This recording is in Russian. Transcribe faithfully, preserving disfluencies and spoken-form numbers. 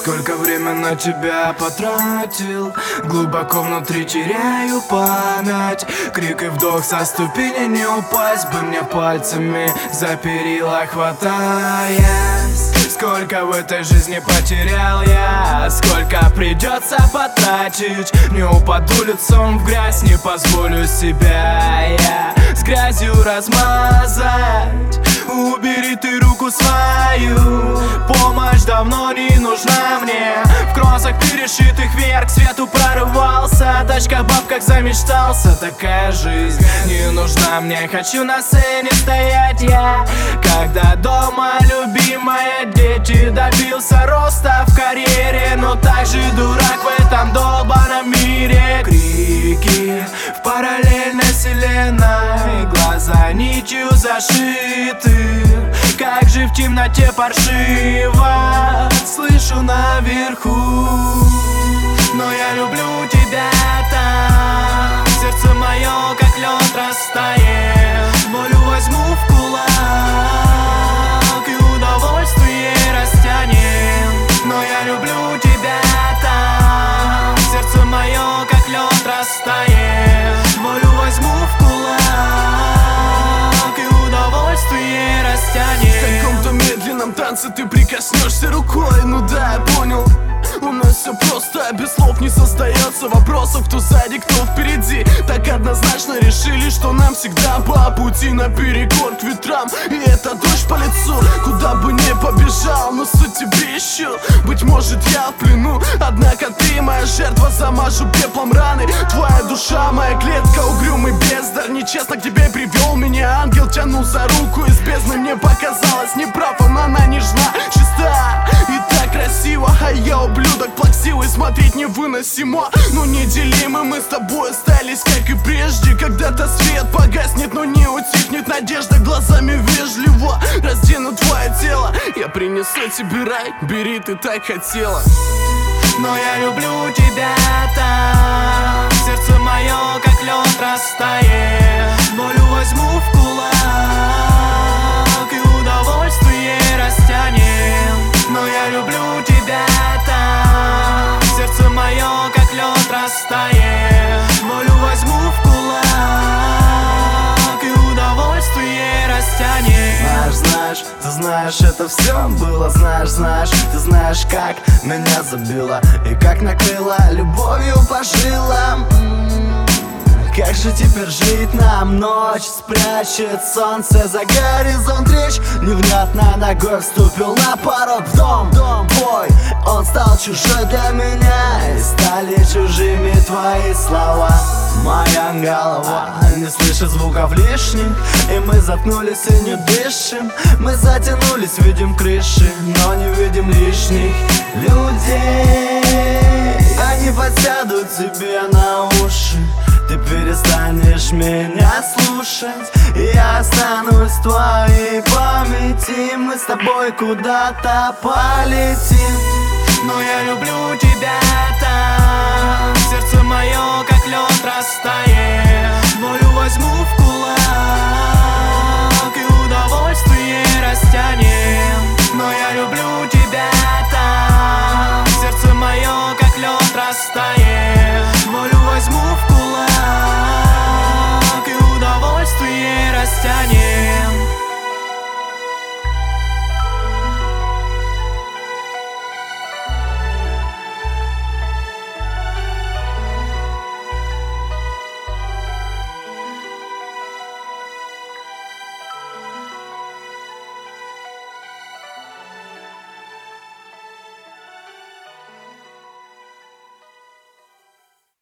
Сколько времени на тебя потратил, глубоко внутри теряю память. Крик и вдох со ступени, не упасть бы мне пальцами за перила хватаясь. Сколько в этой жизни потерял я, сколько придется потратить. Не упаду лицом в грязь, не позволю себя я с грязью размазать. Убери ты руку свою, помощь давно не нужна мне. В кроссах перешитых вверх к свету прорывался, тачка в бабках замечтался. Такая жизнь не нужна мне, хочу на сцене стоять я, когда дома любимая дети. Добился роста в карьере, но также дурак в этом долбаном мире. Крики в параллельной вселенной, глаза нитью зашиты. Как же в темноте паршиво слышу наверху. Но я люблю тебя так, сердце мое как лед растает. Волю возьму в кулак и удовольствие растянем. Но я люблю тебя так, сердце мое как лед растает. Волю возьму в кулак и удовольствие растянем. В каком-то медленном танце ты прикоснешься рукой. Ну да, я понял, у нас все просто, без слов не создается вопросов, кто сзади, кто впереди. Так однозначно решили, что нам всегда по пути наперекор к ветрам. И это дождь по лицу, куда бы не побежал, но суть тебе ищу. Быть может я в плену, однако ты моя жертва, замажу пеплом раны. Твоя душа, моя клетка, угрюмый бездарь. Нечестно к тебе привел меня ангел, тянул за руку из бездны. Мне показалось неправ, она, она нежна, чиста и так красиво. А я ублюдок плаксивый, смотреть невыносимо. Но неделимы мы с тобой остались, как и прежде. Когда-то свет погаснет, но не утихнет надежда. Глазами вежливо раздену твое тело, я принесу тебе рай, бери, ты так хотела. Но я люблю тебя так, сердце мое как лед растает. Волю возьму в кулак и удовольствие растянем. Но я люблю тебя так, сердце мое как лед растает. Волю возьму в кулак и удовольствие растянем. Знаешь, знаешь, ты знаешь, это все было. Знаешь, знаешь, ты знаешь, как меня забило и как накрыло любовью по жилам. Как же теперь жить нам? Ночь спрячет солнце за горизонт. Речь невнятно ногой вступил на порог в дом. Дом твой, он стал чужой для меня, и стали чужими твои слова. Моя голова не слышит звуков лишних, и мы заткнулись и не дышим. Мы затянулись, видим крыши, но не видим лишних людей. Они подсядут тебе на уши, ты перестанешь меня слушать, и я останусь в твоей памяти. Мы с тобой куда-то полетим. Но я люблю тебя так, сердце мое как лед растает. Волю возьму в кулак и удовольствие растянем. Но я люблю тебя так, сердце мое как лед растает. Волю возьму в кулак и удовольствие растянем.